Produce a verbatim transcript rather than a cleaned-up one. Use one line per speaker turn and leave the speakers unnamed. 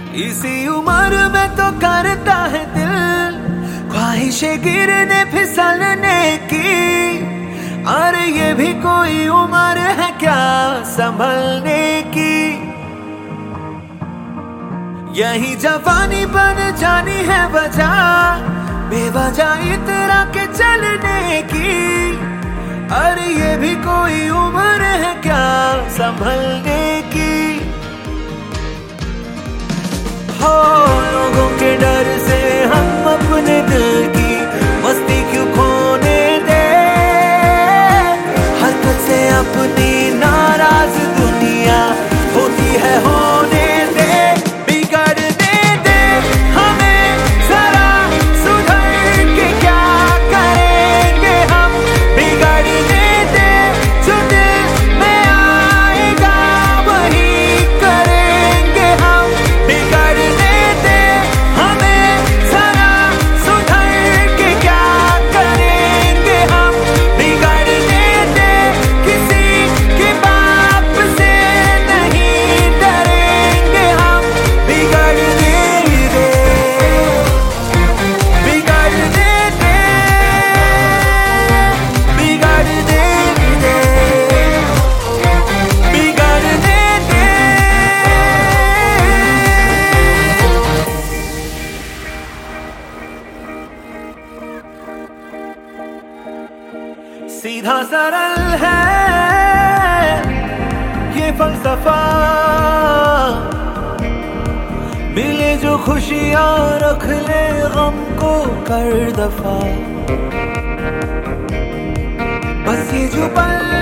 इसी उम्र में तो करता है दिल ख्वाहिशें गिरने फिसलने की। अरे ये भी कोई उम्र है क्या संभलने की। यही जवानी बन जानी है वजह बेवजह इतरा के चलने की। अरे ये भी कोई उम्र है क्या संभलने की। हो लोगों के डर से हम अपने दिल की मस्ती क्यों खोने दे। हरकत से अपनी नाराज दुनिया होती है होने दे। बिगड़ने दे हमें जरा सुधर के क्या करेंगे हम। बिगड़ने दे जो दिल में आएगा वही करेंगे हम। बिगड़ने दे हमें जरा सुधर के क्या करेंगे हम। बिगड़ने दे किसी के बाप से नहीं डरेंगे हम। बिगड़ने दे बिगड़ने दे बिगड़ने दे बिगड़ने दे। सीधा सरल है ये फलसफा। मिले जो खुशियां रख ले गम को कर दफा। बस ये जो पल